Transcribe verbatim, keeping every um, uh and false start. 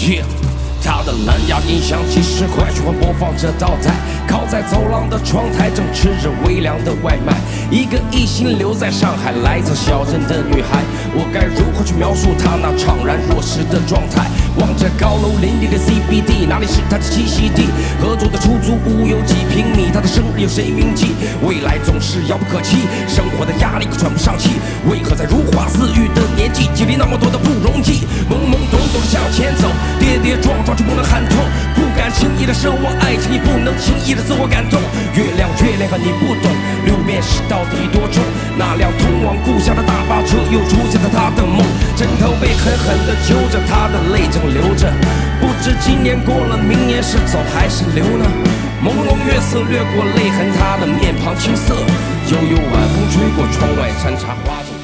Yeah， 他的蓝牙音响几十块，循环播放着倒带，靠在走廊的窗台，正吃着微凉的外卖。一个一心留在上海，来自小镇的女孩，我该如何去描述她那怅然若失的状态？望着高楼林立的 C B D， 哪里是她的栖息地？合租的出租屋有几平米？她的生日有谁铭记？未来总是遥不可期，生活的压力可喘不上气。为何在如花似玉的年纪，经历那么多的不容易？懵懵懂懂地向前走，跌跌撞撞却不能喊痛，不敢轻易的奢望爱情，也不能轻易的自我感动。月亮月亮啊，你不懂，六便士到底多重？那辆通往故乡的大巴车又出现在他的梦，枕头被狠狠地揪着，他的泪正流着。不知今年过了，明年是走还是留呢？朦胧月色掠过泪痕，他的面庞青涩，悠悠晚风吹过窗外，山茶花中。